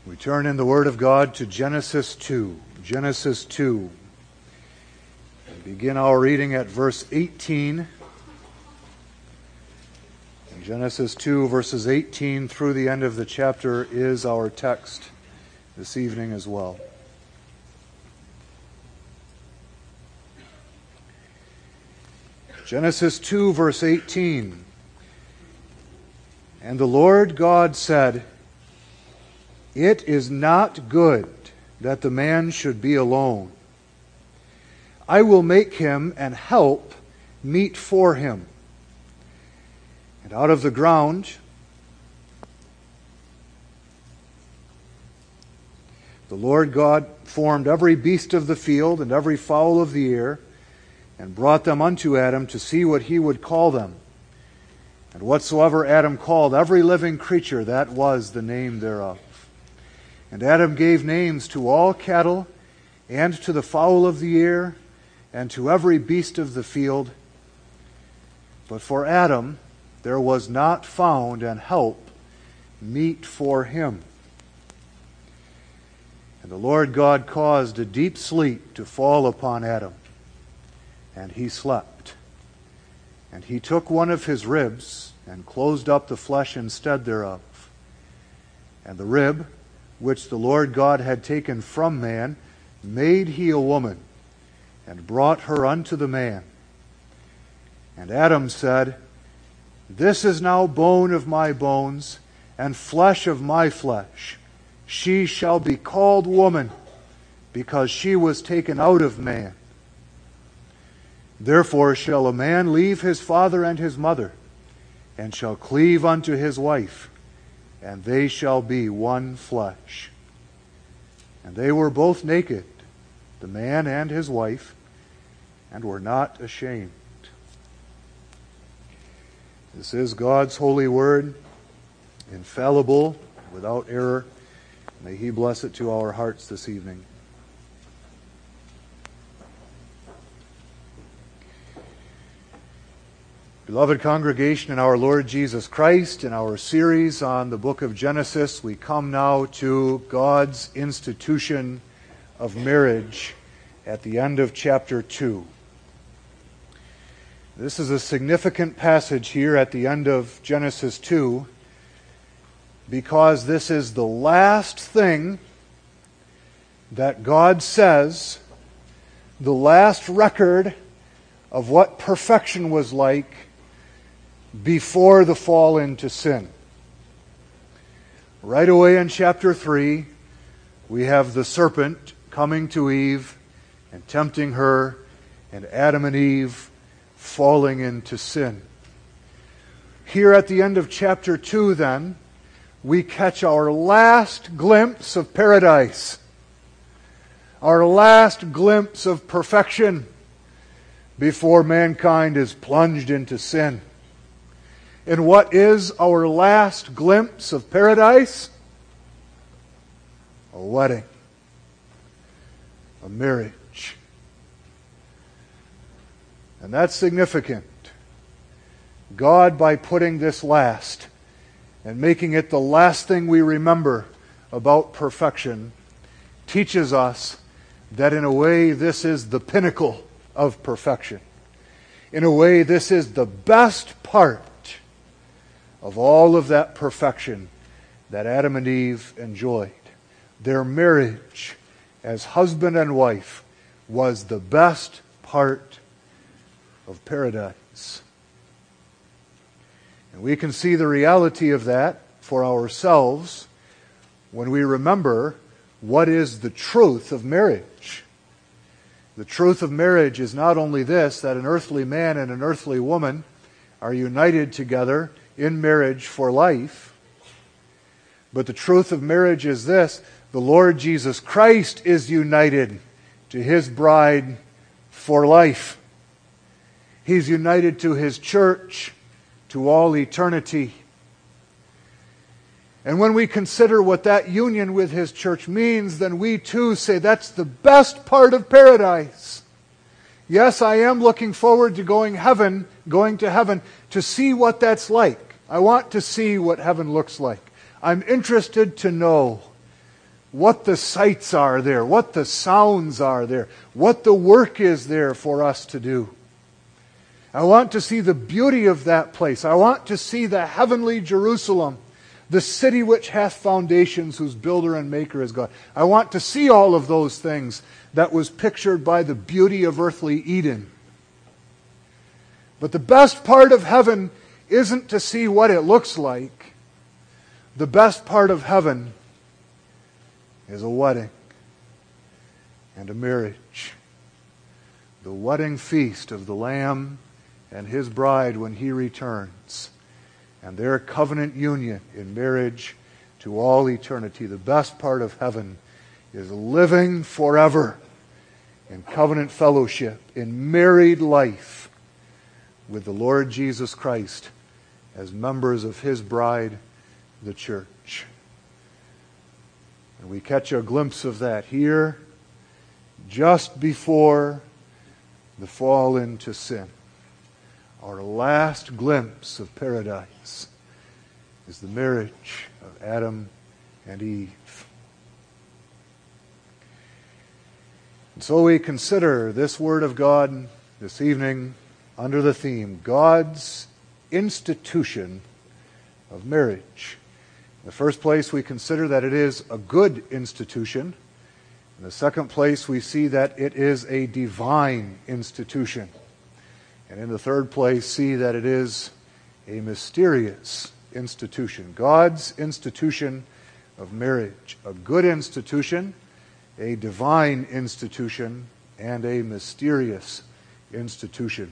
We turn in the Word of God to Genesis 2. Genesis 2. We begin our reading at verse 18. Genesis 2, verses 18 through the end of the chapter is our text this evening as well. Genesis 2, verse 18. And the Lord God said, "It is not good that the man should be alone. I will make him an help meet for him. And out of the ground the Lord God formed every beast of the field and every fowl of the air, and brought them unto Adam to see what he would call them. And whatsoever Adam called every living creature, that was the name thereof. And Adam gave names to all cattle, and to the fowl of the air, and to every beast of the field. But for Adam there was not found an help meet for him. And the Lord God caused a deep sleep to fall upon Adam, and he slept. And he took one of his ribs, and closed up the flesh instead thereof. And the rib which the Lord God had taken from man made he a woman, and brought her unto the man. And Adam said, This is now bone of my bones, and flesh of my flesh. She shall be called woman, because she was taken out of man. Therefore shall a man leave his father and his mother, and shall cleave unto his wife, and they shall be one flesh. And they were both naked, the man and his wife, and were not ashamed." This is God's holy word, infallible, without error. May He bless it to our hearts this evening. Beloved congregation in our Lord Jesus Christ, in our series on the book of Genesis, we come now to God's institution of marriage at the end of chapter 2. This is a significant passage here at the end of Genesis 2, because this is the last thing that God says, the last record of what perfection was like before the fall into sin. Right away in chapter 3, we have the serpent coming to Eve and tempting her, and Adam and Eve falling into sin. Here at the end of chapter 2, then, we catch our last glimpse of paradise, our last glimpse of perfection before mankind is plunged into sin. And what is our last glimpse of paradise? A wedding. A marriage. And that's significant. God, by putting this last and making it the last thing we remember about perfection, teaches us that in a way this is the pinnacle of perfection. In a way this is the best part of all of that perfection that Adam and Eve enjoyed. Their marriage as husband and wife was the best part of paradise. And we can see the reality of that for ourselves when we remember what is the truth of marriage. The truth of marriage is not only this, that an earthly man and an earthly woman are united together in marriage for life. But the truth of marriage is this: the Lord Jesus Christ is united to His bride for life. He's united to His church to all eternity. And when we consider what that union with His church means, then we too say that's the best part of paradise. Yes, I am looking forward to going to heaven to see what that's like. I want to see what heaven looks like. I'm interested to know what the sights are there, what the sounds are there, what the work is there for us to do. I want to see the beauty of that place. I want to see the heavenly Jerusalem, the city which hath foundations, whose builder and maker is God. I want to see all of those things that was pictured by the beauty of earthly Eden. But the best part of heaven isn't to see what it looks like. The best part of heaven is a wedding and a marriage. The wedding feast of the Lamb and His bride when He returns, and their covenant union in marriage to all eternity. The best part of heaven is living forever in covenant fellowship, in married life with the Lord Jesus Christ as members of His bride, the church. And we catch a glimpse of that here just before the fall into sin. Our last glimpse of paradise is the marriage of Adam and Eve. And so we consider this Word of God this evening under the theme, God's institution of marriage. In the first place, we consider that it is a good institution. In the second place, we see that it is a divine institution. And in the third place, see that it is a mysterious institution. God's institution of marriage. A good institution, a divine institution, and a mysterious institution.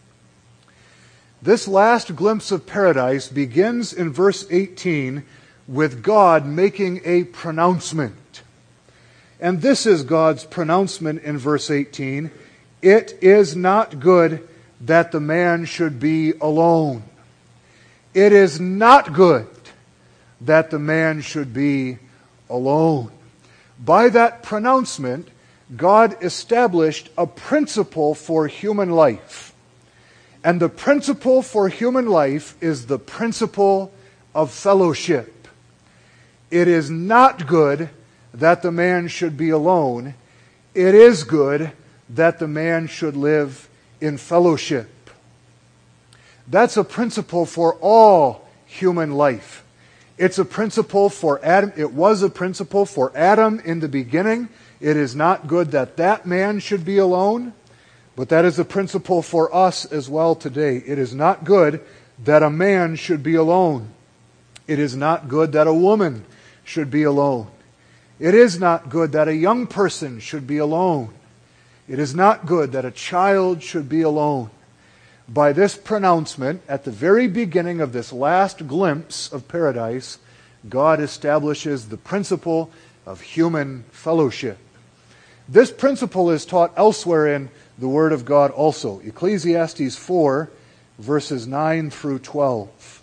This last glimpse of paradise begins in verse 18 with God making a pronouncement. And this is God's pronouncement in verse 18. It is not good that the man should be alone. It is not good that the man should be alone. By that pronouncement, God established a principle for human life. And the principle for human life is the principle of fellowship. It is not good that the man should be alone. It is good that the man should live in fellowship. That's a principle for all human life. It's a principle for Adam. It was a principle for Adam in the beginning. It is not good that that man should be alone. But that is a principle for us as well today. It is not good that a man should be alone. It is not good that a woman should be alone. It is not good that a young person should be alone. It is not good that a child should be alone. By this pronouncement, at the very beginning of this last glimpse of paradise, God establishes the principle of human fellowship. This principle is taught elsewhere in the Word of God also. Ecclesiastes 4, verses 9 through 12.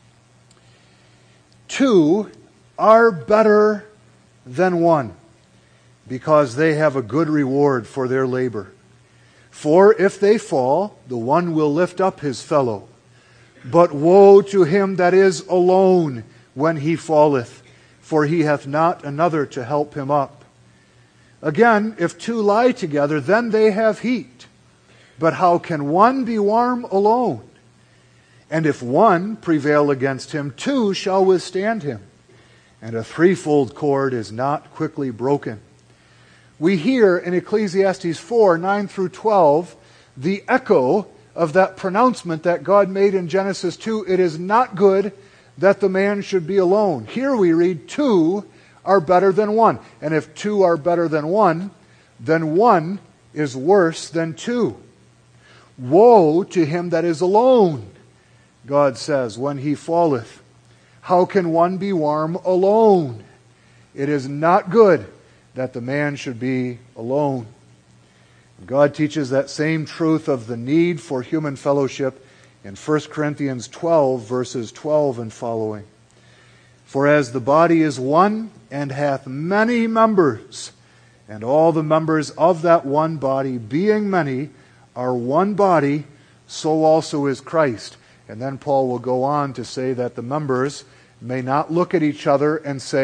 Two are better than one, because they have a good reward for their labor. For if they fall, the one will lift up his fellow. But woe to him that is alone when he falleth, for he hath not another to help him up. Again, if two lie together, then they have heat. But how can one be warm alone? And if one prevail against him, two shall withstand him. And a threefold cord is not quickly broken. We hear in Ecclesiastes 4, 9 through 12, the echo of that pronouncement that God made in Genesis 2. It is not good that the man should be alone. Here we read, two are better than one. And if two are better than one, then one is worse than two. Woe to him that is alone, God says, when he falleth. How can one be warm alone? It is not good that the man should be alone. God teaches that same truth of the need for human fellowship in 1 Corinthians 12, verses 12 and following. For as the body is one, and hath many members, and all the members of that one body, being many, are one body, so also is Christ. And then Paul will go on to say that the members may not look at each other and say,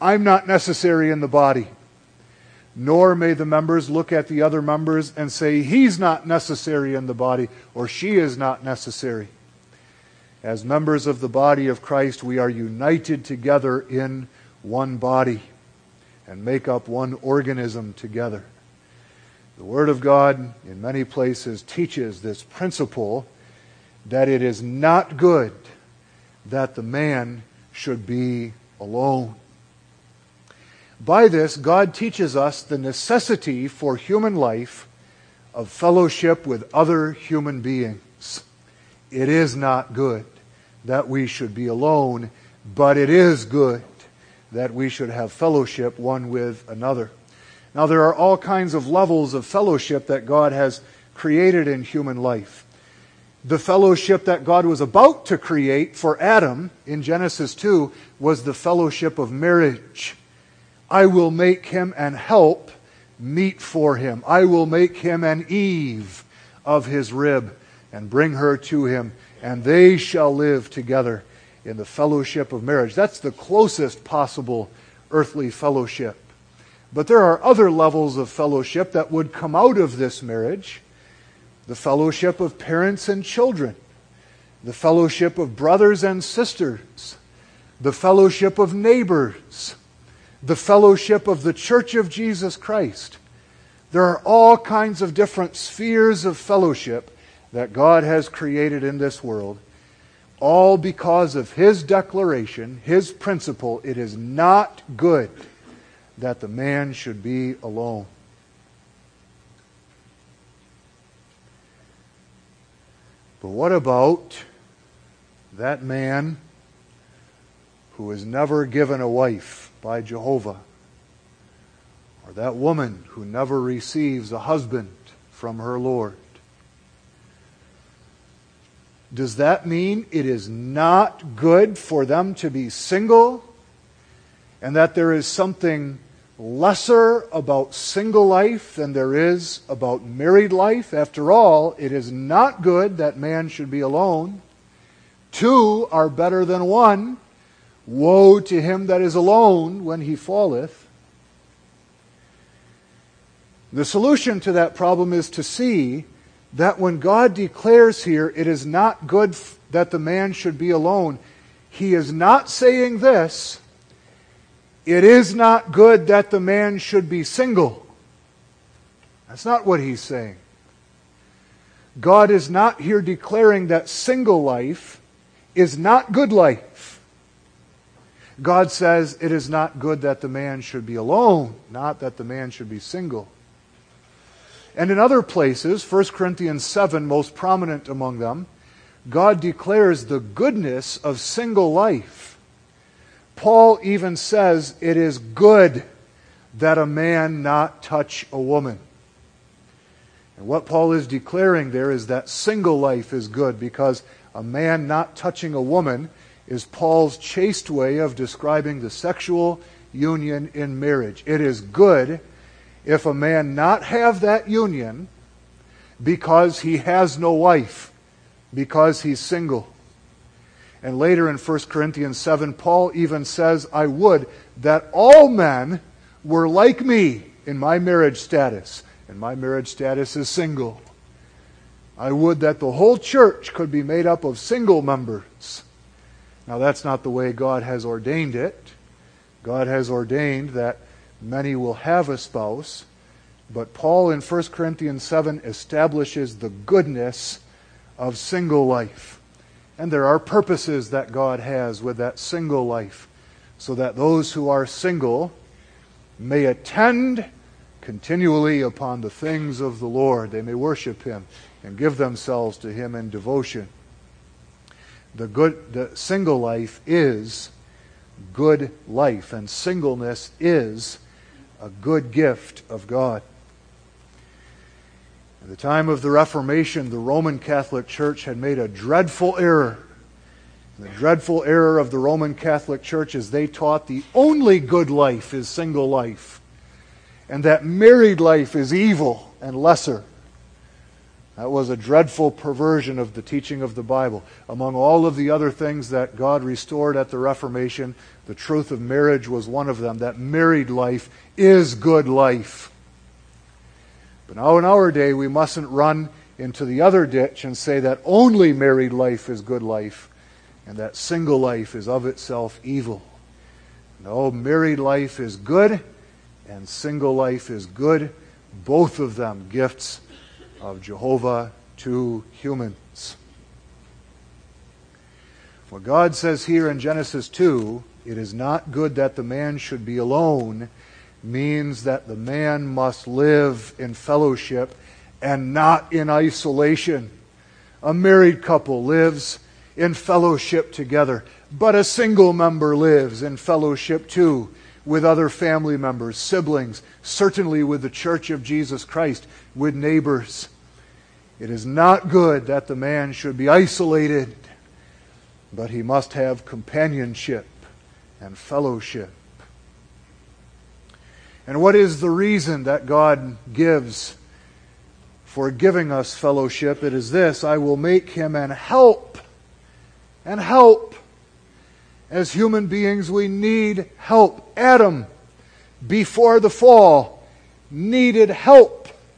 I'm not necessary in the body. Nor may the members look at the other members and say, he's not necessary in the body, or she is not necessary. As members of the body of Christ, we are united together in one body and make up one organism together. The Word of God, in many places, teaches this principle that it is not good that the man should be alone. By this, God teaches us the necessity for human life of fellowship with other human beings. It is not good that we should be alone, but it is good that we should have fellowship one with another. Now, there are all kinds of levels of fellowship that God has created in human life. The fellowship that God was about to create for Adam in Genesis 2 was the fellowship of marriage. I will make him an help meet for him. I will make him an Eve of his rib and bring her to him, and they shall live together in the fellowship of marriage. That's the closest possible earthly fellowship. But there are other levels of fellowship that would come out of this marriage. The fellowship of parents and children. The fellowship of brothers and sisters. The fellowship of neighbors. The fellowship of the Church of Jesus Christ. There are all kinds of different spheres of fellowship that God has created in this world, all because of His declaration, His principle, it is not good that the man should be alone. But what about that man who is never given a wife by Jehovah? Or that woman who never receives a husband from her Lord? Does that mean it is not good for them to be single? And that there is something lesser about single life than there is about married life? After all, it is not good that man should be alone. Two are better than one. Woe to him that is alone when he falleth. The solution to that problem is to see that when God declares here, it is not good that the man should be alone, He is not saying this, it is not good that the man should be single. That's not what He's saying. God is not here declaring that single life is not good life. God says it is not good that the man should be alone, not that the man should be single. And in other places, 1 Corinthians 7, most prominent among them, God declares the goodness of single life. Paul even says it is good that a man not touch a woman. And what Paul is declaring there is that single life is good, because a man not touching a woman is Paul's chaste way of describing the sexual union in marriage. It is good if a man not have that union because he has no wife, because he's single. And later in 1 Corinthians 7, Paul even says, I would that all men were like me in my marriage status. And my marriage status is single. I would that the whole church could be made up of single members. Now that's not the way God has ordained it. God has ordained that many will have a spouse. But Paul in 1 Corinthians 7 establishes the goodness of single life. And there are purposes that God has with that single life, so that those who are single may attend continually upon the things of the Lord. They may worship Him and give themselves to Him in devotion. The single life is good life, and singleness is a good gift of God. At the time of the Reformation, the Roman Catholic Church had made a dreadful error. The dreadful error of the Roman Catholic Church is they taught the only good life is single life, and that married life is evil and lesser. That was a dreadful perversion of the teaching of the Bible. Among all of the other things that God restored at the Reformation, the truth of marriage was one of them, that married life is good life. But now in our day, we mustn't run into the other ditch and say that only married life is good life and that single life is of itself evil. No, married life is good and single life is good. Both of them gifts of Jehovah to humans. What God says here in Genesis 2, it is not good that the man should be alone, means that the man must live in fellowship and not in isolation. A married couple lives in fellowship together, but a single member lives in fellowship too with other family members, siblings, certainly with the Church of Jesus Christ, with neighbors. It is not good that the man should be isolated, but he must have companionship and fellowship. And what is the reason that God gives for giving us fellowship? It is this: I will make him an help. And help. As human beings, we need help. Adam, before the fall, needed help.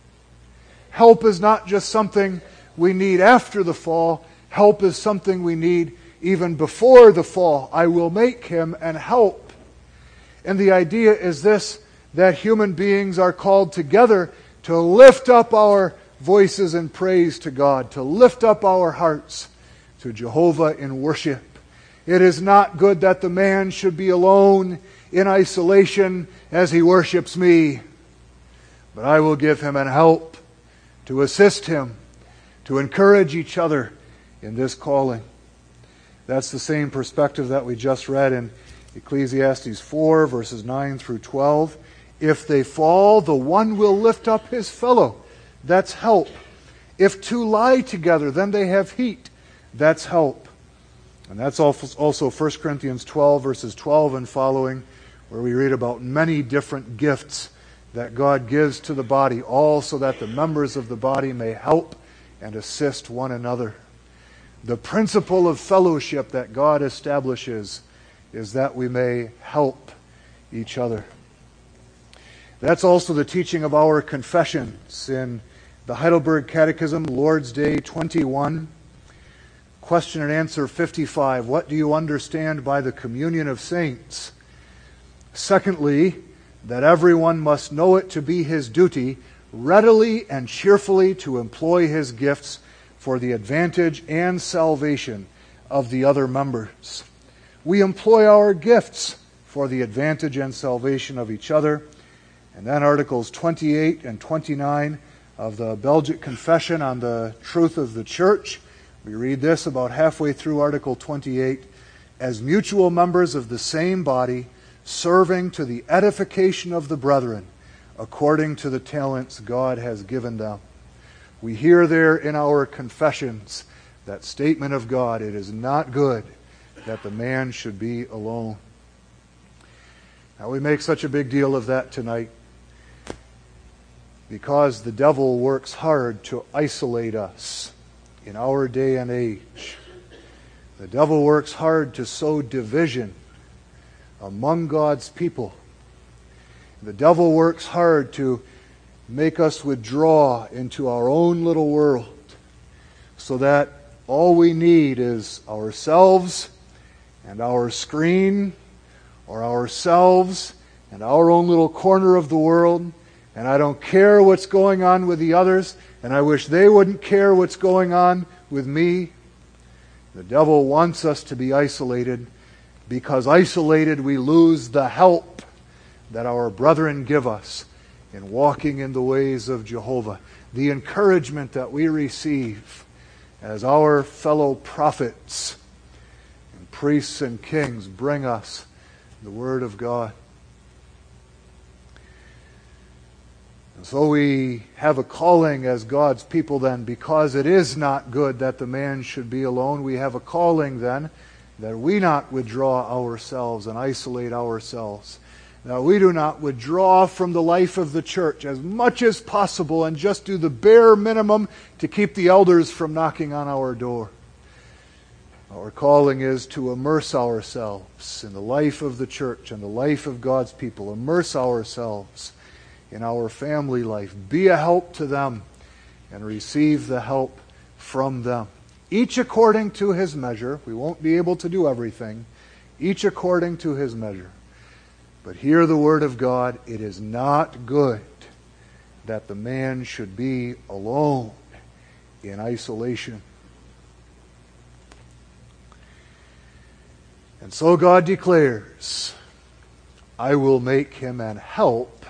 Help is not just something we need after the fall. Help is something we need even before the fall. I will make him an help. And the idea is this, that human beings are called together to lift up our voices in praise to God, to lift up our hearts to Jehovah in worship. It is not good that the man should be alone in isolation as he worships me, but I will give him an help to assist him, to encourage each other in this calling. That's the same perspective that we just read in Ecclesiastes 4, verses 9 through 12. If they fall, the one will lift up his fellow. That's help. If two lie together, then they have heat. That's help. And that's also 1 Corinthians 12, verses 12 and following, where we read about many different gifts that God gives to the body, all so that the members of the body may help and assist one another. The principle of fellowship that God establishes is that we may help each other. That's also the teaching of our confessions in the Heidelberg Catechism, Lord's Day 21, question and answer 55. What do you understand by the communion of saints? Secondly, that everyone must know it to be his duty readily and cheerfully to employ his gifts for the advantage and salvation of the other members. We employ our gifts for the advantage and salvation of each other. And then Articles 28 and 29 of the Belgic Confession on the Truth of the Church. We read this about halfway through Article 28. As mutual members of the same body, serving to the edification of the brethren, according to the talents God has given them. We hear there in our confessions that statement of God, it is not good that the man should be alone. Now we make such a big deal of that tonight because the devil works hard to isolate us in our day and age. The devil works hard to sow division among God's people. The devil works hard to make us withdraw into our own little world so that all we need is ourselves and our screen, or ourselves and our own little corner of the world, and I don't care what's going on with the others, and I wish they wouldn't care what's going on with me. The devil wants us to be isolated, because isolated we lose the help that our brethren give us in walking in the ways of Jehovah, the encouragement that we receive as our fellow prophets and priests and kings bring us the Word of God. And so we have a calling as God's people then, because it is not good that the man should be alone. We have a calling then that we not withdraw ourselves and isolate ourselves, that we do not withdraw from the life of the church as much as possible and just do the bare minimum to keep the elders from knocking on our door. Our calling is to immerse ourselves in the life of the church and the life of God's people. Immerse ourselves in our family life. Be a help to them and receive the help from them. Each according to his measure. We won't be able to do everything. Each according to his measure. But hear the word of God. It is not good that the man should be alone in isolation. And so God declares, I will make him an help,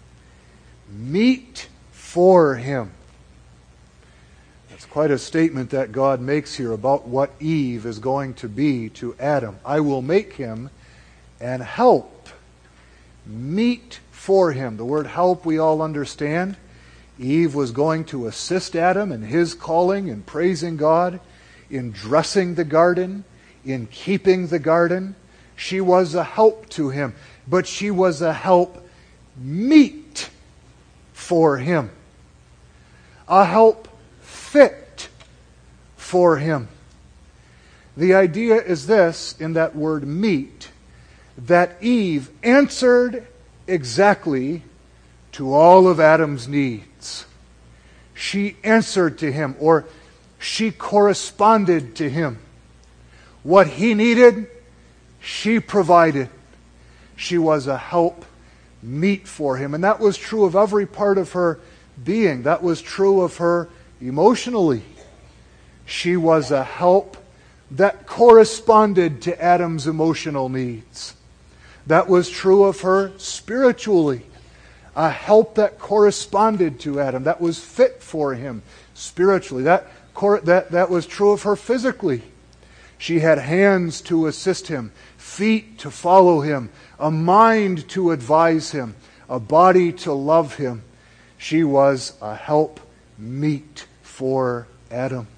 meet for him. That's quite a statement that God makes here about what Eve is going to be to Adam. I will make him an help, meet for him. The word help we all understand. Eve was going to assist Adam in his calling, in praising God, in dressing the garden, in keeping the garden. She was a help to him, but she was a help meet for him. A help fit for him. The idea is this, in that word meet, that Eve answered exactly to all of Adam's needs. She answered to him, or she corresponded to him. What he needed, she provided. She was a help meet for him. And that was true of every part of her being. That was true of her emotionally. She was a help that corresponded to Adam's emotional needs. That was true of her spiritually. A help that corresponded to Adam, that was fit for him spiritually. That was true of her physically. She had hands to assist him, feet to follow him, a mind to advise him, a body to love him. She was a help meet for Adam.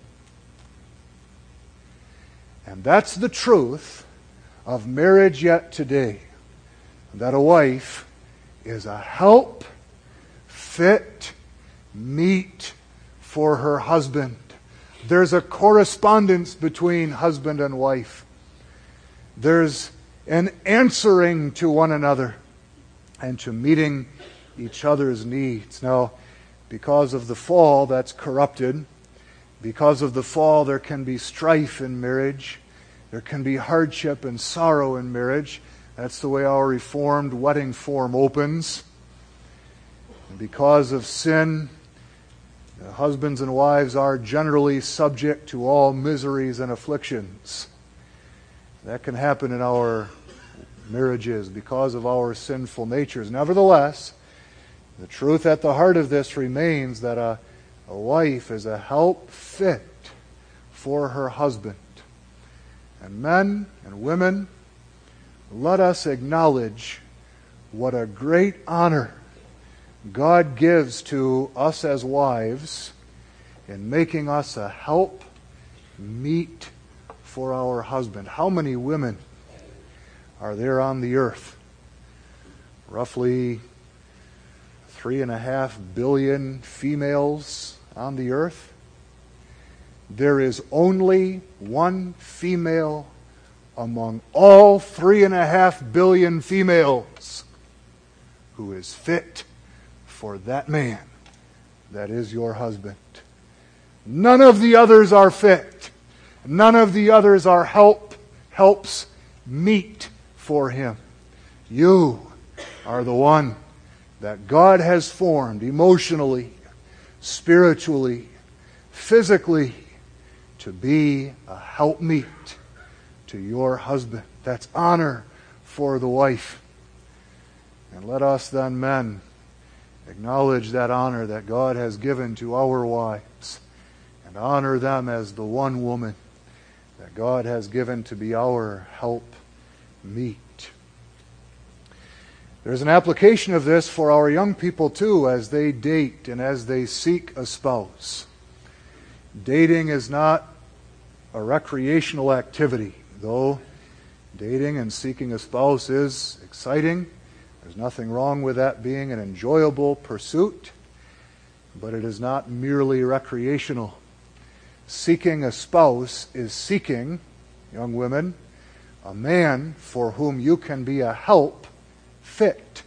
And that's the truth of marriage yet today. That a wife is a help, fit, meet for her husband. There's a correspondence between husband and wife. There's an answering to one another and to meeting each other's needs. Now, because of the fall, that's corrupted. Because of the fall, there can be strife in marriage. There can be hardship and sorrow in marriage. That's the way our Reformed wedding form opens. And because of sin, husbands and wives are generally subject to all miseries and afflictions. That can happen in our marriages because of our sinful natures. Nevertheless, the truth at the heart of this remains that a wife is a help fit for her husband. And men and women, let us acknowledge what a great honor God gives to us as wives in making us a help meet for our husband. How many women are there on the earth? Roughly 3.5 billion females on the earth. There is only one female among all 3.5 billion females who is fit for that man that is your husband. None of the others are fit. None of the others are helps meet for him. You are the one that God has formed emotionally, spiritually, physically to be a helpmeet to your husband. That's honor for the wife. And let us then, men, acknowledge that honor that God has given to our wives and honor them as the one woman that God has given to be our helpmeet. There's an application of this for our young people too as they date and as they seek a spouse. Dating is not a recreational activity, though dating and seeking a spouse is exciting. There's nothing wrong with that being an enjoyable pursuit, but it is not merely recreational. Seeking a spouse is seeking, young women, a man for whom you can be a help fit.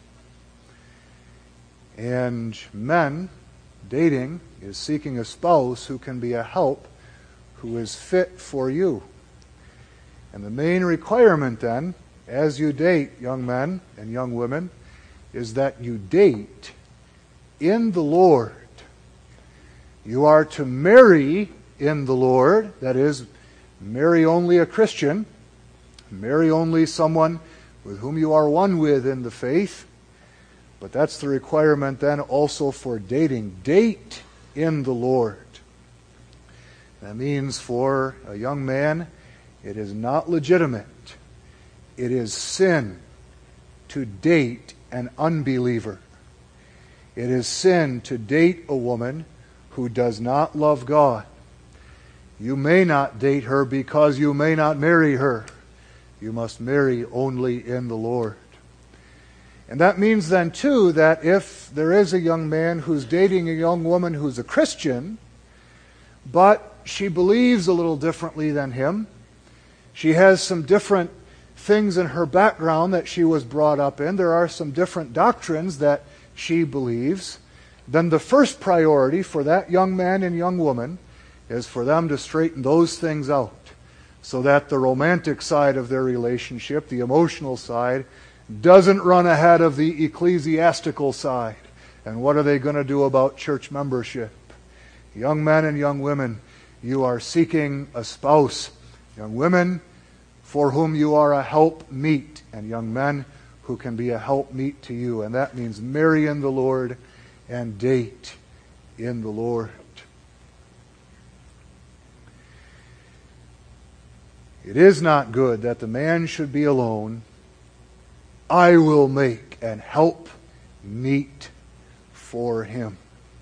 And men, dating is seeking a spouse who can be a help, who is fit for you. And the main requirement then, as you date, young men and young women, is that you date in the Lord. You are to marry in the Lord, that is, marry only a Christian, marry only someone with whom you are one with in the faith. But that's the requirement then also for dating. Date in the Lord. That means for a young man, it is not legitimate. It is sin to date an unbeliever. It is sin to date a woman who does not love God. You may not date her because you may not marry her. You must marry only in the Lord. And that means then, too, that if there is a young man who's dating a young woman who's a Christian, but she believes a little differently than him, she has some different things in her background that she was brought up in, there are some different doctrines that she believes, then the first priority for that young man and young woman is for them to straighten those things out so that the romantic side of their relationship, the emotional side, doesn't run ahead of the ecclesiastical side. And what are they going to do about church membership? Young men and young women, you are seeking a spouse. Young women, for whom you are a helpmeet, and young men who can be a helpmeet to you. And that means marry in the Lord and date in the Lord. It is not good that the man should be alone. I will make an helpmeet for him.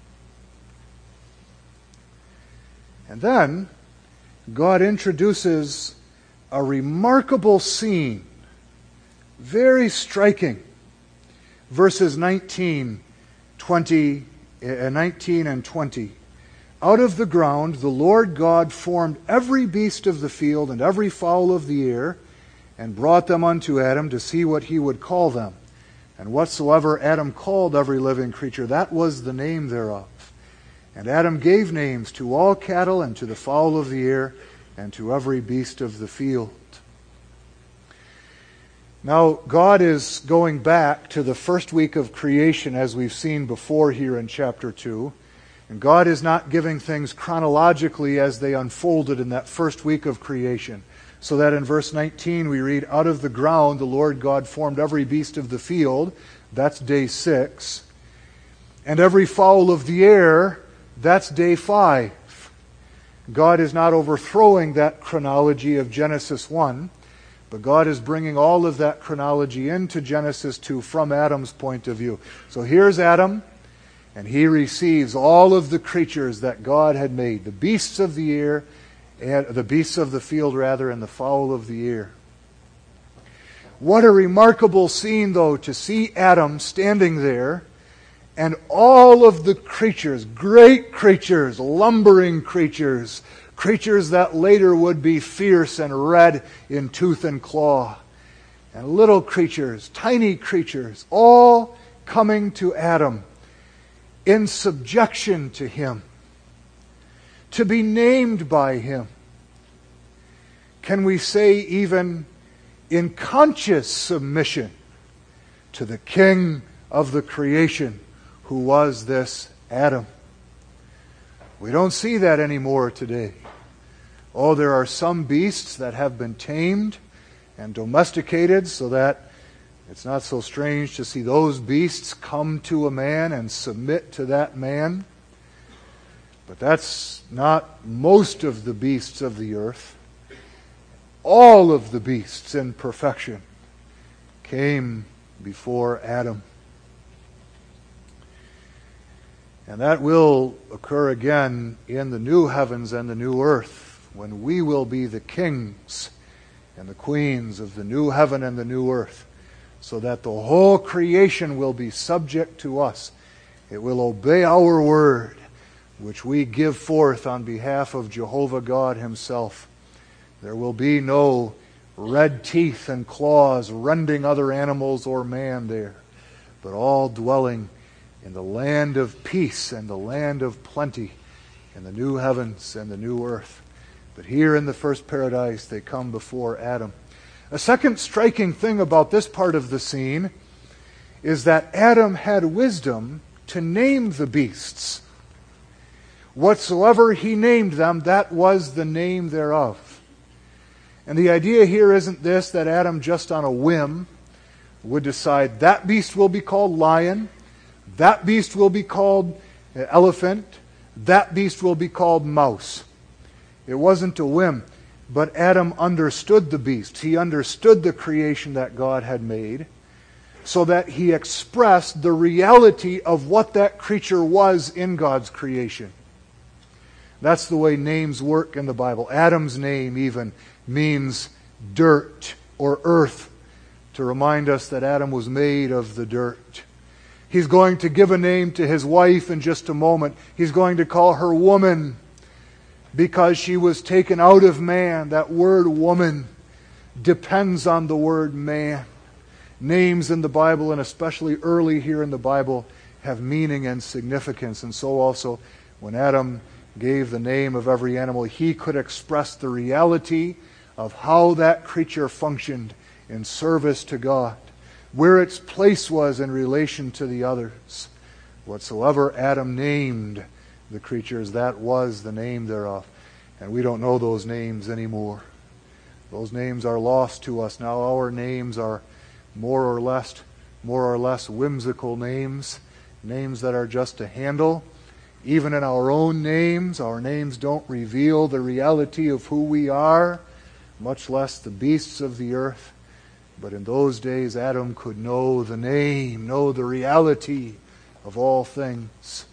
And then God introduces a remarkable scene, very striking. Verses 19 and 20. Out of the ground the Lord God formed every beast of the field and every fowl of the air, and brought them unto Adam to see what he would call them. And whatsoever Adam called every living creature, that was the name thereof. And Adam gave names to all cattle, and to the fowl of the air, and to every beast of the field. Now, God is going back to the first week of creation, as we've seen before here in chapter 2. And God is not giving things chronologically as they unfolded in that first week of creation. So that in verse 19 we read, out of the ground the Lord God formed every beast of the field. That's day 6. And every fowl of the air, that's day 5. God is not overthrowing that chronology of Genesis 1, but God is bringing all of that chronology into Genesis 2 from Adam's point of view. So here's Adam, and he receives all of the creatures that God had made, the beasts of the air, and the beasts of the field rather, and the fowl of the air. What a remarkable scene, though, to see Adam standing there, and all of the creatures, great creatures, lumbering creatures, creatures that later would be fierce and red in tooth and claw, and little creatures, tiny creatures, all coming to Adam in subjection to him, to be named by him. Can we say even in conscious submission to the King of the creation, who was this Adam? We don't see that anymore today. Oh, there are some beasts that have been tamed and domesticated so that it's not so strange to see those beasts come to a man and submit to that man. But that's not most of the beasts of the earth. All of the beasts in perfection came before Adam. And that will occur again in the new heavens and the new earth, when we will be the kings and the queens of the new heaven and the new earth. so that the whole creation will be subject to us. It will obey our word, which we give forth on behalf of Jehovah God Himself. There will be no red teeth and claws rending other animals or man there, but all dwelling in the land of peace and the land of plenty, in the new heavens and the new earth. But here in the first paradise, they come before Adam. A second striking thing about this part of the scene is that Adam had wisdom to name the beasts. Whatsoever he named them, that was the name thereof. And the idea here isn't this, that Adam just on a whim would decide that beast will be called lion, that beast will be called elephant, that beast will be called mouse. It wasn't a whim, but Adam understood the beast. He understood the creation that God had made, so that he expressed the reality of what that creature was in God's creation. That's the way names work in the Bible. Adam's name even means dirt or earth, to remind us that Adam was made of the dirt. He's going to give a name to his wife in just a moment. He's going to call her woman because she was taken out of man. That word woman depends on the word man. Names in the Bible, and especially early here in the Bible, have meaning and significance. And so also, when Adam gave the name of every animal, he could express the reality of how that creature functioned in service to God, where its place was in relation to the others. Whatsoever Adam named the creatures, that was the name thereof. And we don't know those names anymore. Those names are lost to us. Now our names are more or less whimsical names, names that are just a handle. Even in our own names, our names don't reveal the reality of who we are, much less the beasts of the earth. But in those days, Adam could know the name, know the reality of all things.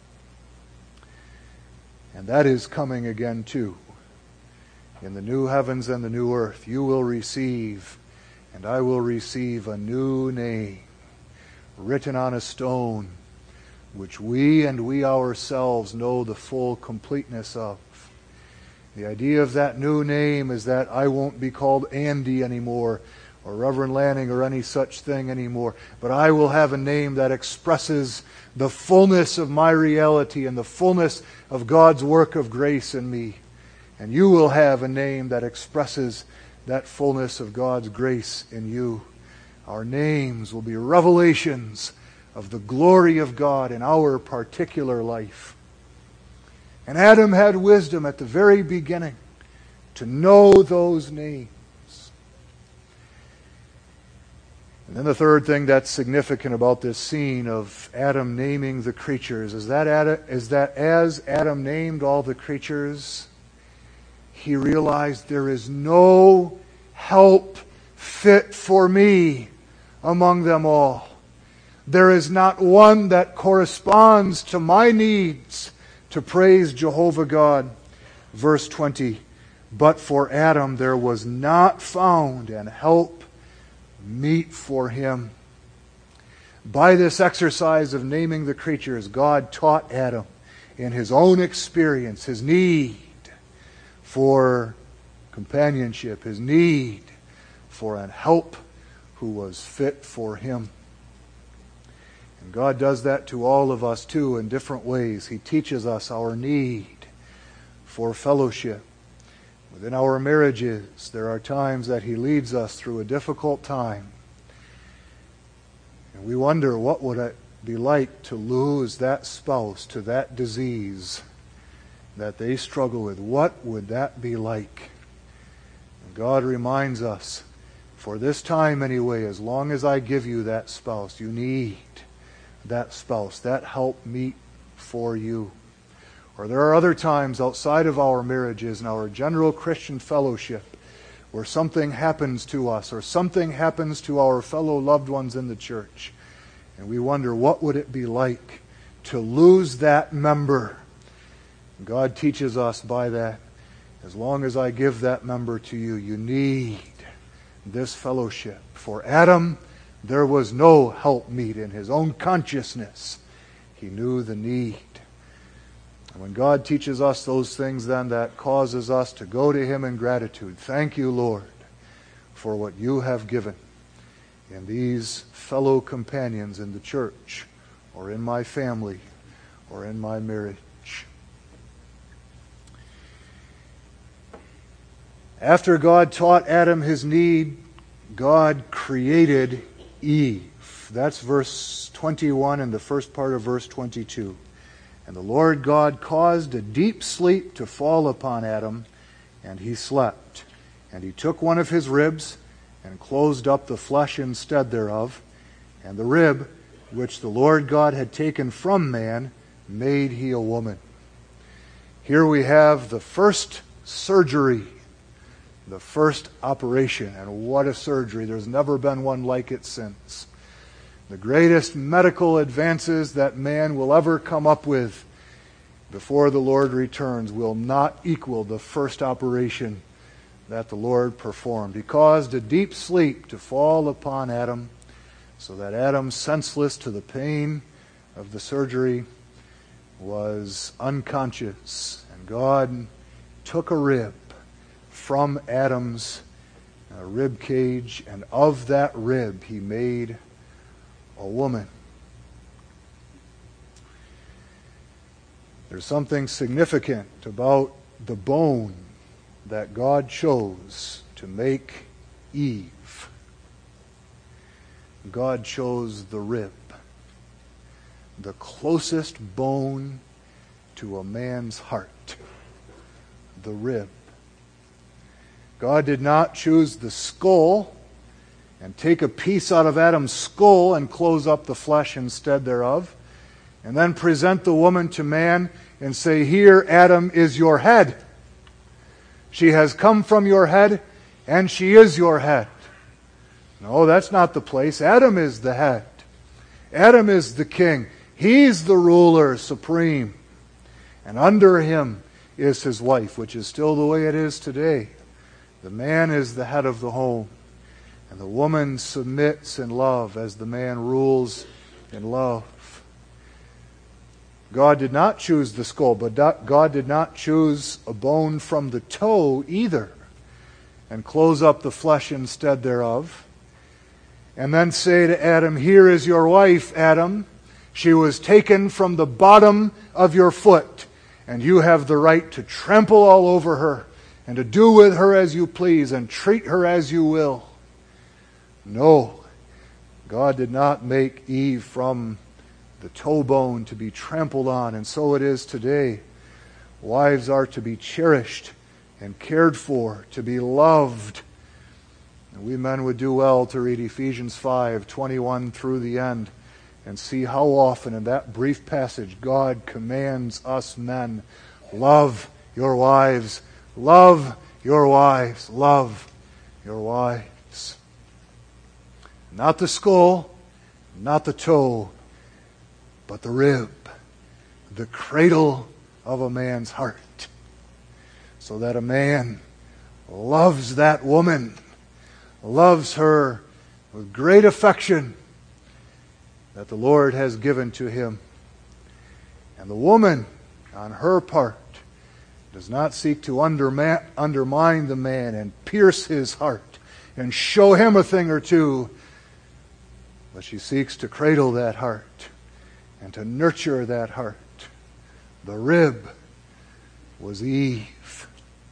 And that is coming again too. In the new heavens and the new earth, you will receive, and I will receive, a new name written on a stone, which we and we ourselves know the full completeness of. The idea of that new name is that I won't be called Andy anymore, or Reverend Lanning, or any such thing anymore, but I will have a name that expresses the fullness of my reality and the fullness of God's work of grace in me. And you will have a name that expresses that fullness of God's grace in you. Our names will be revelations of the glory of God in our particular life. And Adam had wisdom at the very beginning to know those names. And then the third thing that's significant about this scene of Adam naming the creatures is that as Adam named all the creatures, he realized there is no help fit for me among them all. There is not one that corresponds to my needs to praise Jehovah God. Verse 20, but for Adam there was not found an help meet for him. By this exercise of naming the creatures, God taught Adam in his own experience his need for companionship, his need for an help who was fit for him. And God does that to all of us too in different ways. He teaches us our need for fellowship. Within our marriages, there are times that He leads us through a difficult time. And we wonder, what would it be like to lose that spouse to that disease that they struggle with? What would that be like? And God reminds us, for this time anyway, as long as I give you that spouse, you need that spouse, that help meet for you. Or there are other times outside of our marriages and our general Christian fellowship where something happens to us or something happens to our fellow loved ones in the church. And we wonder, what would it be like to lose that member? God teaches us by that, as long as I give that member to you, you need this fellowship. For Adam, There was no helpmeet in his own consciousness. He knew the need. And when God teaches us those things, then that causes us to go to Him in gratitude. Thank you, Lord, for what you have given in these fellow companions in the church, or in my family, or in my marriage. After God taught Adam his need, God created Eve. That's verse 21 and the first part of verse 22. And the Lord God caused a deep sleep to fall upon Adam, and he slept. And he took one of his ribs, and closed up the flesh instead thereof. And the rib, which the Lord God had taken from man, made he a woman. Here we have the first surgery, the first operation. And what a surgery. There's never been one like it since. The greatest medical advances that man will ever come up with before the Lord returns will not equal the first operation that the Lord performed. He caused a deep sleep to fall upon Adam, so that Adam, senseless to the pain of the surgery, was unconscious. And God took a rib from Adam's rib cage, and of that rib He made a woman. There's something significant about the bone that God chose to make Eve. God chose the rib, the closest bone to a man's heart. The rib. God did not choose the skull and take a piece out of Adam's skull and close up the flesh instead thereof, and then present the woman to man and say, "Here, Adam, is your head. She has come from your head, and she is your head." No, that's not the place. Adam is the head. Adam is the king. He's the ruler supreme. And under him is his wife, which is still the way it is today. The man is the head of the home. And the woman submits in love as the man rules in love. God did not choose the skull, but God did not choose a bone from the toe either, and close up the flesh instead thereof. And then say to Adam, "Here is your wife, Adam. She was taken from the bottom of your foot, and you have the right to trample all over her, and to do with her as you please, and treat her as you will." No, God did not make Eve from the toe bone to be trampled on, and so it is today. Wives are to be cherished and cared for, to be loved. And we men would do well to read Ephesians 5:21 through the end and see how often in that brief passage God commands us men, love your wives, love your wives, love your wives. Not the skull, not the toe, but the rib, the cradle of a man's heart, so that a man loves that woman, loves her with great affection that the Lord has given to him. And the woman, on her part, does not seek to undermine the man and pierce his heart and show him a thing or two, but she seeks to cradle that heart and to nurture that heart. The rib was Eve.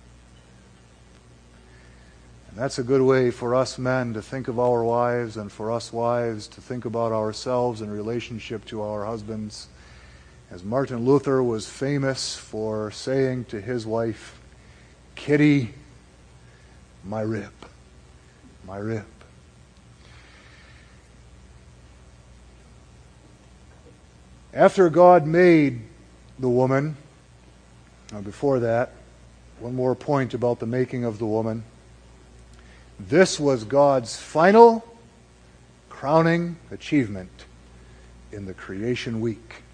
And that's a good way for us men to think of our wives, and for us wives to think about ourselves in relationship to our husbands. As Martin Luther was famous for saying to his wife, "Kitty, my rib, my rib." After God made the woman, before that, one more point about the making of the woman. This was God's final, crowning achievement in the creation week.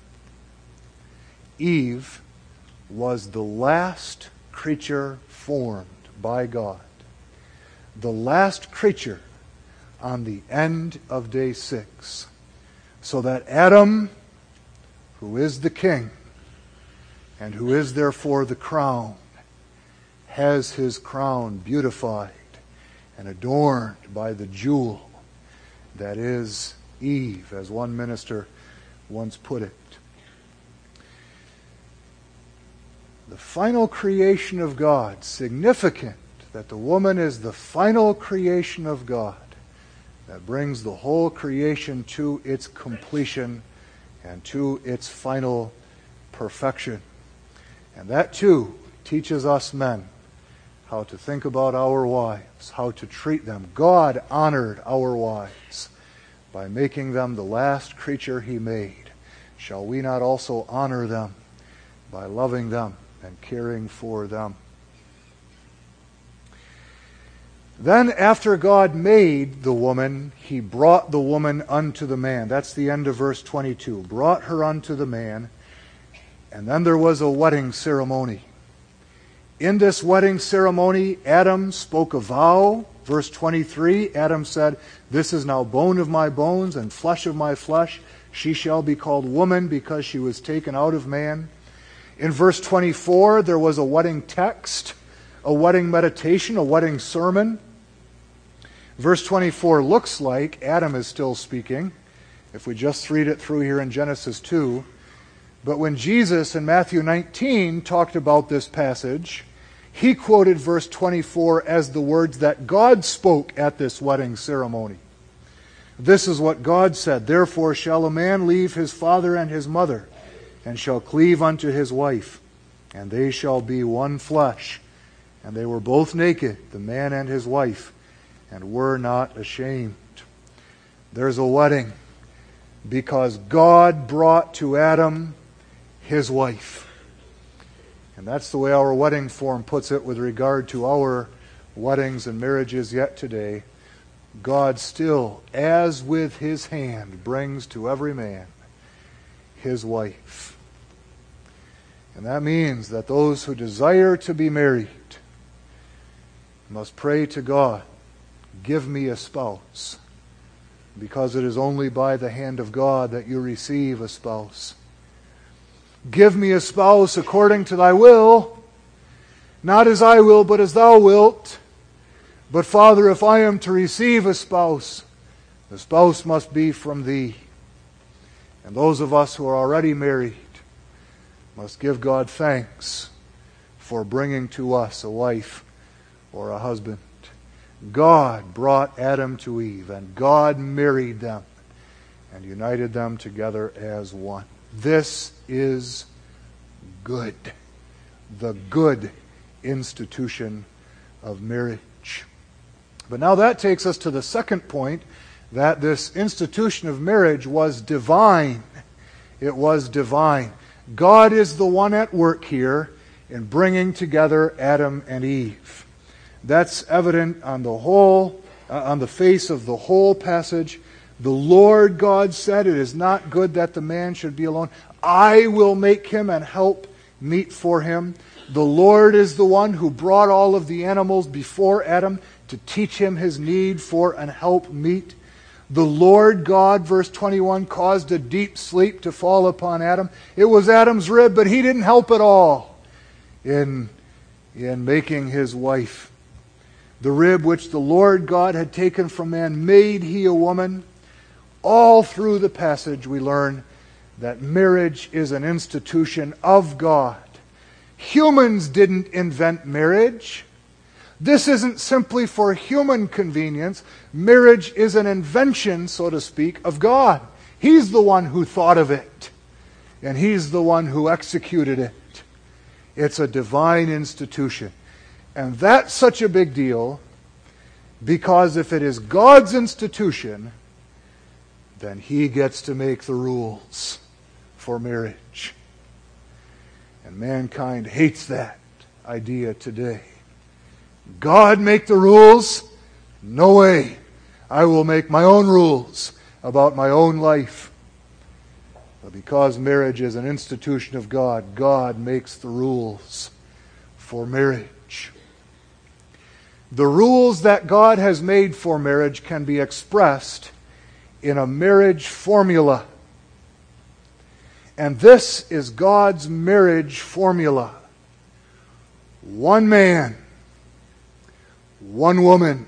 Eve was the last creature formed by God. The last creature on the end of day 6, so that Adam, who is the king, and who is therefore the crown, has his crown beautified and adorned by the jewel that is Eve, as one minister once put it. The final creation of God, significant that the woman is the final creation of God that brings the whole creation to its completion and to its final perfection. And that too teaches us men how to think about our wives, how to treat them. God honored our wives by making them the last creature He made. Shall we not also honor them by loving them and caring for them? Then after God made the woman, He brought the woman unto the man. That's the end of verse 22. Brought her unto the man. And then there was a wedding ceremony. In this wedding ceremony, Adam spoke a vow. Verse 23, Adam said, "This is now bone of my bones and flesh of my flesh. She shall be called woman because she was taken out of man." In verse 24, there was a wedding text, a wedding meditation, a wedding sermon. Verse 24 looks like Adam is still speaking, if we just read it through here in Genesis 2. But when Jesus in Matthew 19 talked about this passage, He quoted verse 24 as the words that God spoke at this wedding ceremony. This is what God said, "Therefore shall a man leave his father and his mother, and shall cleave unto his wife, and they shall be one flesh. And they were both naked, the man and his wife, and were not ashamed." There's a wedding because God brought to Adam his wife. And that's the way our wedding form puts it with regard to our weddings and marriages yet today. God still, as with His hand, brings to every man his wife. And that means that those who desire to be married must pray to God, "Give me a spouse," because it is only by the hand of God that you receive a spouse. "Give me a spouse according to thy will, not as I will, but as thou wilt." But Father, if I am to receive a spouse, the spouse must be from thee. And those of us who are already married must give God thanks for bringing to us a wife or a husband. God brought Adam to Eve, and God married them and united them together as one. This is good, the good institution of marriage. But now that takes us to the second point, that this institution of marriage was divine. It was divine. God is the one at work here in bringing together Adam and Eve. That's evident on the face of the whole passage. The Lord God said, "It is not good that the man should be alone. I will make him and help meet for him." The Lord is the one who brought all of the animals before Adam to teach him his need for an help meet. The Lord God, verse 21, caused a deep sleep to fall upon Adam. It was Adam's rib, but he didn't help at all in making his wife. The rib which the Lord God had taken from man made He a woman. All through the passage we learn that marriage is an institution of God. Humans didn't invent marriage. This isn't simply for human convenience. Marriage is an invention, so to speak, of God. He's the one who thought of it, and He's the one who executed it. It's a divine institution. And that's such a big deal because if it is God's institution, then He gets to make the rules for marriage. And mankind hates that idea today. God make the rules? No way. I will make my own rules about my own life. But because marriage is an institution of God, God makes the rules for marriage. The rules that God has made for marriage can be expressed in a marriage formula. And this is God's marriage formula. One man, one woman,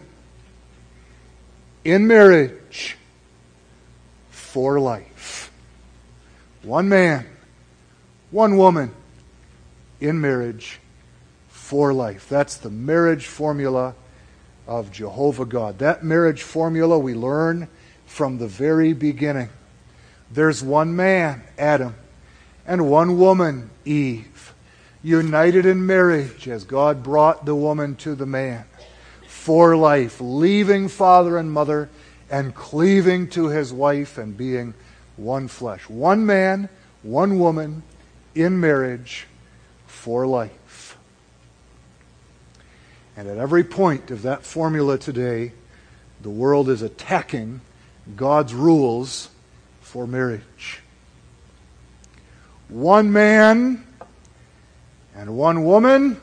in marriage for life. One man, one woman, in marriage for life. That's the marriage formula of Jehovah God. That marriage formula we learn from the very beginning. There's one man, Adam, and one woman, Eve, united in marriage as God brought the woman to the man for life, leaving father and mother and cleaving to his wife and being one flesh. One man, one woman, in marriage for life. And at every point of that formula today, the world is attacking God's rules for marriage. One man and one woman?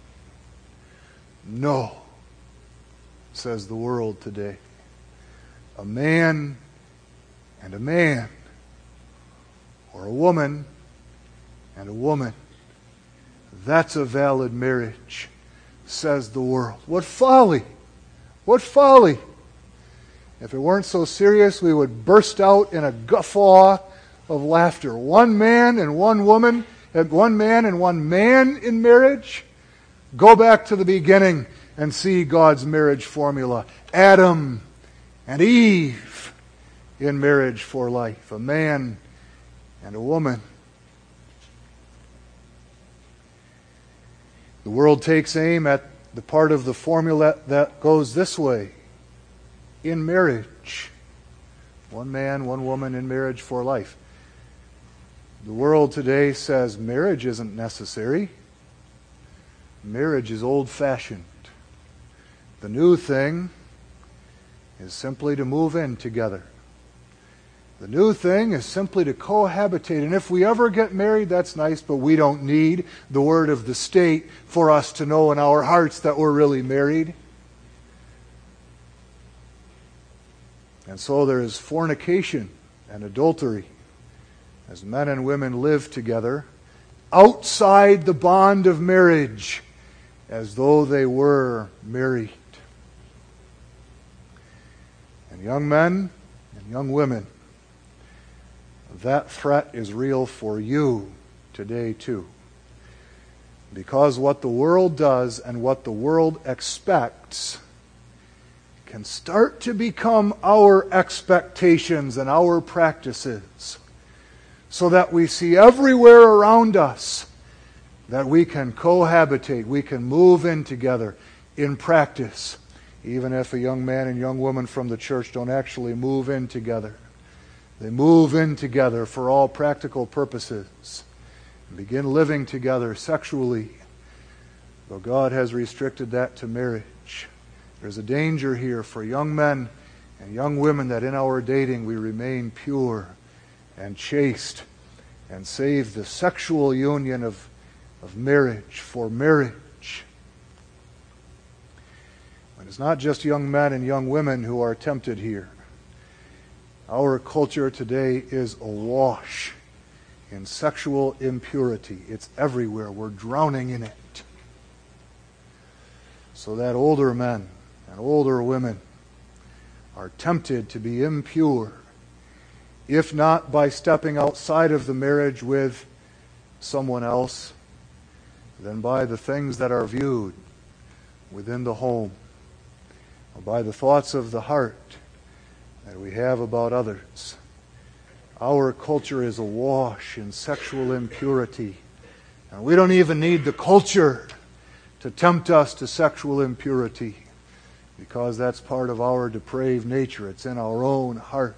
No, says the world today. A man and a man, or a woman and a woman. That's a valid marriage, says the world. What folly! What folly! If it weren't so serious, we would burst out in a guffaw of laughter. One man and one woman, and one man and one man in marriage? Go back to the beginning and see God's marriage formula. Adam and Eve in marriage for life. A man and a woman. The world takes aim at the part of the formula that goes this way. In marriage. One man, one woman in marriage for life. The world today says marriage isn't necessary. Marriage is old-fashioned. The new thing is simply to move in together. The new thing is simply to cohabitate. And if we ever get married, that's nice, but we don't need the word of the state for us to know in our hearts that we're really married. And so there is fornication and adultery as men and women live together outside the bond of marriage as though they were married. And young men and young women, that threat is real for you today too. Because what the world does and what the world expects can start to become our expectations and our practices, so that we see everywhere around us that we can cohabitate, we can move in together in practice, even if a young man and young woman from the church don't actually move in together. They move in together for all practical purposes and begin living together sexually, though God has restricted that to marriage. There's a danger here for young men and young women that in our dating we remain pure and chaste and save the sexual union of marriage for marriage. But it's not just young men and young women who are tempted here. Our culture today is awash in sexual impurity. It's everywhere. We're drowning in it. So that older men and older women are tempted to be impure, if not by stepping outside of the marriage with someone else, then by the things that are viewed within the home, or by the thoughts of the heart that we have about others. Our culture is awash in sexual impurity, and we don't even need the culture to tempt us to sexual impurity, because that's part of our depraved nature. It's in our own heart.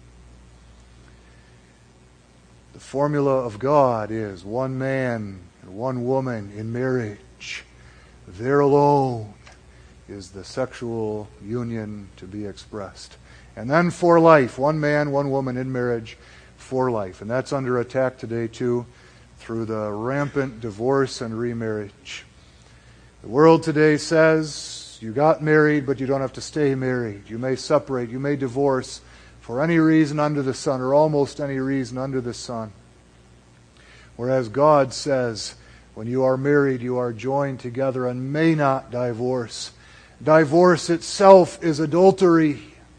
The formula of God is one man and one woman in marriage. There alone is the sexual union to be expressed. And then for life, one man, one woman in marriage for life. And that's under attack today too, through the rampant divorce and remarriage. The world today says You got married, but you don't have to stay married. You may separate, you may divorce for any reason under the sun, or almost any reason under the sun. Whereas God says, when you are married, you are joined together and may not divorce. Divorce itself is adultery,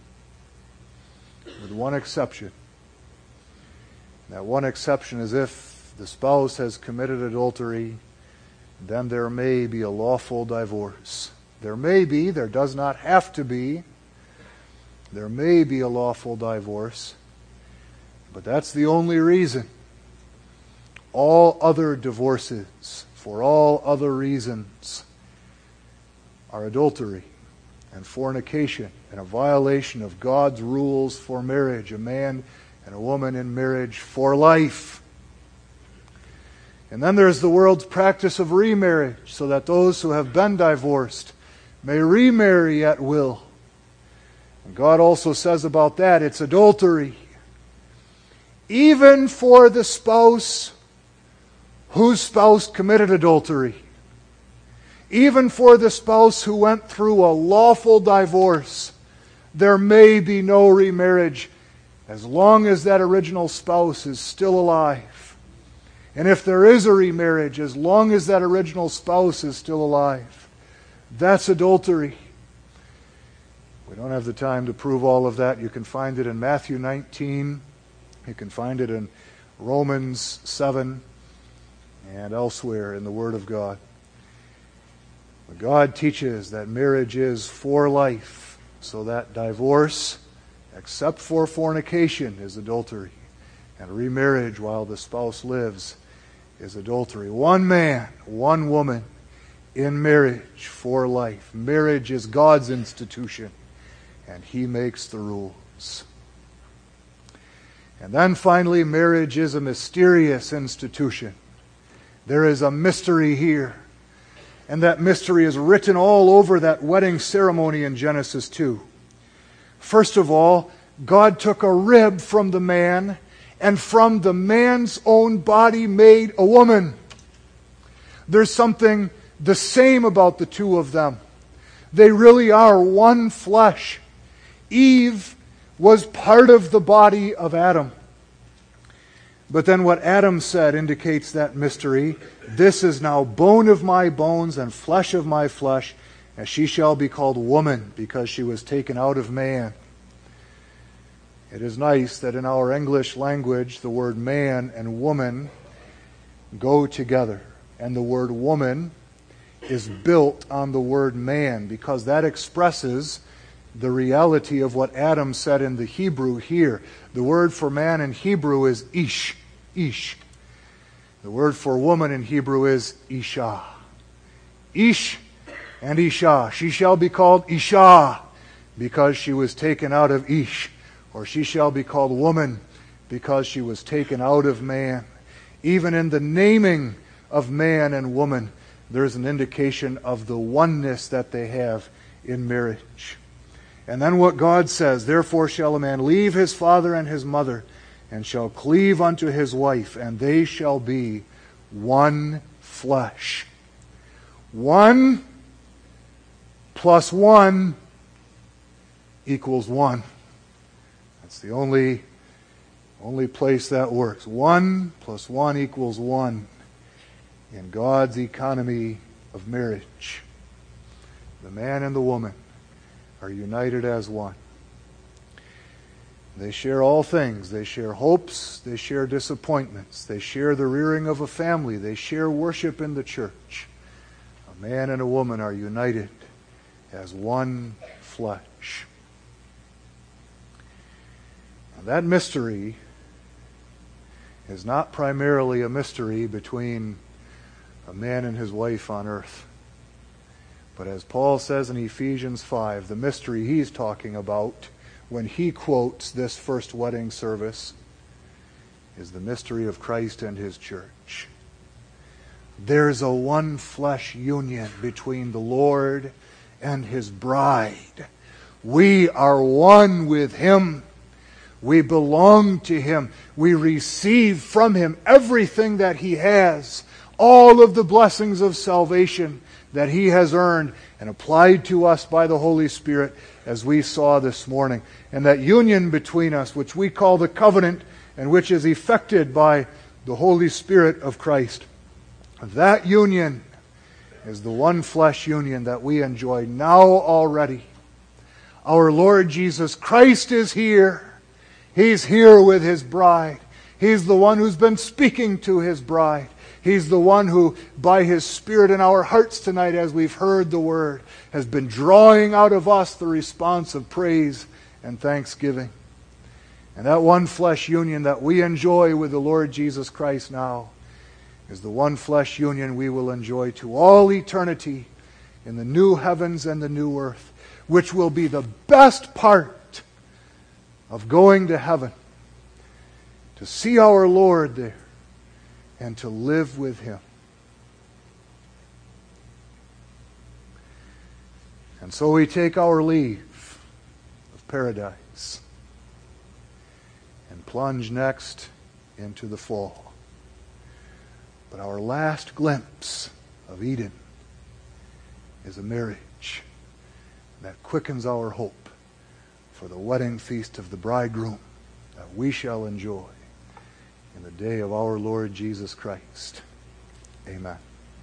with one exception. That one exception is if the spouse has committed adultery, then there may be a lawful divorce. There may be, there does not have to be. There may be a lawful divorce, but that's the only reason. All other divorces, for all other reasons, are adultery and fornication and a violation of God's rules for marriage, a man and a woman in marriage for life. And then there's the world's practice of remarriage, so that those who have been divorced may remarry at will. And God also says about that, it's adultery. Even for the spouse whose spouse committed adultery. Even for the spouse who went through a lawful divorce, there may be no remarriage as long as that original spouse is still alive. And if there is a remarriage, as long as that original spouse is still alive. That's adultery. We don't have the time to prove all of that. You can find it in Matthew 19. You can find it in Romans 7 and elsewhere in the Word of God. But God teaches that marriage is for life, so that divorce, except for fornication, is adultery. And remarriage while the spouse lives is adultery. One man, one woman in marriage for life. Marriage is God's institution, and He makes the rules. And then finally, marriage is a mysterious institution. There is a mystery here. And that mystery is written all over that wedding ceremony in Genesis 2. First of all, God took a rib from the man, and from the man's own body made a woman. There's something the same about the two of them. They really are one flesh. Eve was part of the body of Adam. But then what Adam said indicates that mystery. This is now bone of my bones and flesh of my flesh, and she shall be called woman, because she was taken out of man. It is nice that in our English language the word man and woman go together. And the word woman is built on the word man, because that expresses the reality of what Adam said in the Hebrew here. The word for man in Hebrew is ish. Ish. The word for woman in Hebrew is isha. Ish and isha. She shall be called isha because she was taken out of ish. Or she shall be called woman because she was taken out of man. Even in the naming of man and woman, there's an indication of the oneness that they have in marriage. And then what God says, therefore shall a man leave his father and his mother, and shall cleave unto his wife, and they shall be one flesh. 1 plus 1 equals 1. That's the only place that works. 1 plus 1 equals 1 in God's economy of marriage. The man and the woman are united as one. They share all things. They share hopes. They share disappointments. They share the rearing of a family. They share worship in the church. A man and a woman are united as one flesh. Now, that mystery is not primarily a mystery between a man and his wife on earth. But as Paul says in Ephesians 5, the mystery he's talking about when he quotes this first wedding service is the mystery of Christ and His church. There's a one flesh union between the Lord and His bride. We are one with Him. We belong to Him. We receive from Him everything that He has. All of the blessings of salvation that He has earned and applied to us by the Holy Spirit, as we saw this morning. And that union between us, which we call the covenant, and which is effected by the Holy Spirit of Christ. That union is the one flesh union that we enjoy now already. Our Lord Jesus Christ is here. He's here with His bride. He's the one who's been speaking to His bride. He's the one who, by His Spirit in our hearts tonight, as we've heard the Word, has been drawing out of us the response of praise and thanksgiving. And that one flesh union that we enjoy with the Lord Jesus Christ now is the one flesh union we will enjoy to all eternity in the new heavens and the new earth, which will be the best part of going to heaven, to see our Lord there and to live with Him. And so we take our leave of paradise and plunge next into the fall. But our last glimpse of Eden is a marriage that quickens our hope for the wedding feast of the bridegroom that we shall enjoy in the day of our Lord Jesus Christ. Amen.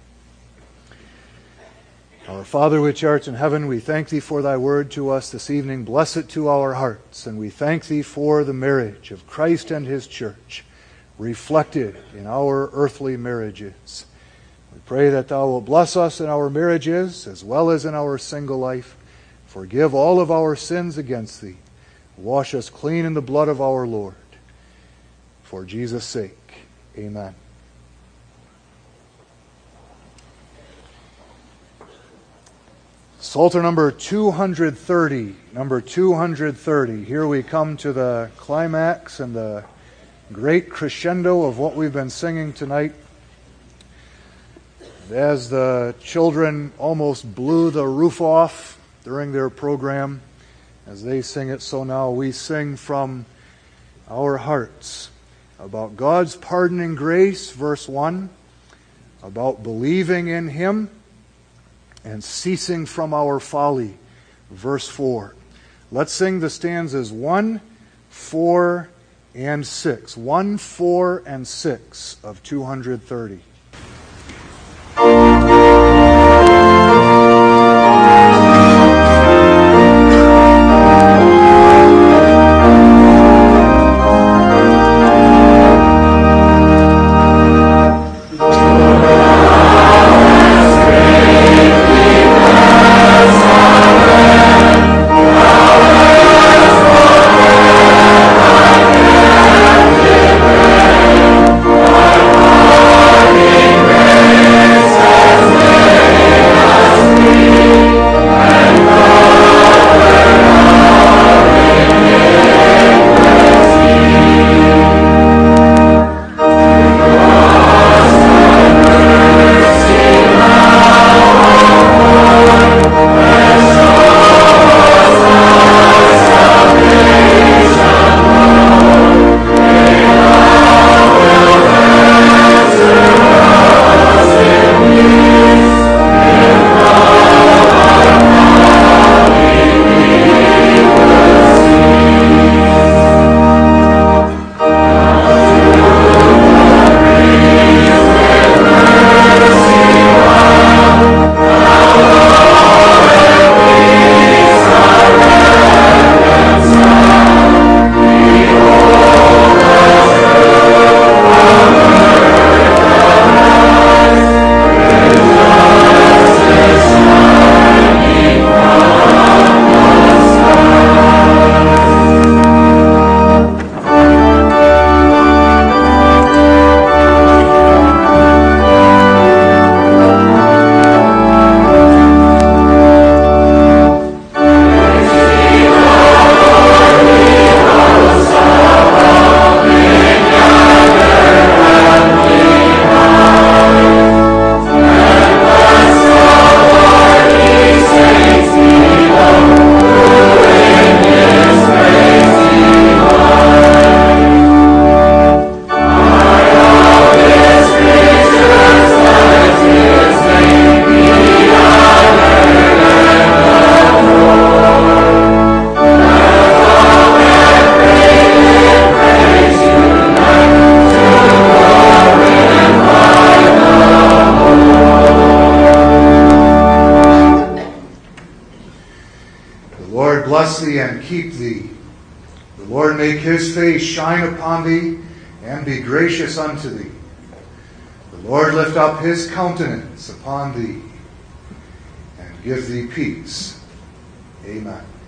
Our Father which art in heaven, we thank Thee for Thy word to us this evening. Bless it to our hearts, and we thank Thee for the marriage of Christ and His church, reflected in our earthly marriages. We pray that Thou will bless us in our marriages as well as in our single life. Forgive all of our sins against Thee. Wash us clean in the blood of our Lord. For Jesus' sake, amen. Psalter number 230. Number 230. Here we come to the climax and the great crescendo of what we've been singing tonight. As the children almost blew the roof off during their program, as they sing it, so now we sing from our hearts about God's pardoning grace, verse 1, about believing in Him, and ceasing from our folly, verse 4. Let's sing the stanzas 1, 4, and 6. 1, 4, and 6 of 230. Yeah. make his face shine upon thee, and be gracious unto thee. The Lord lift up his countenance upon thee, and give thee peace. Amen.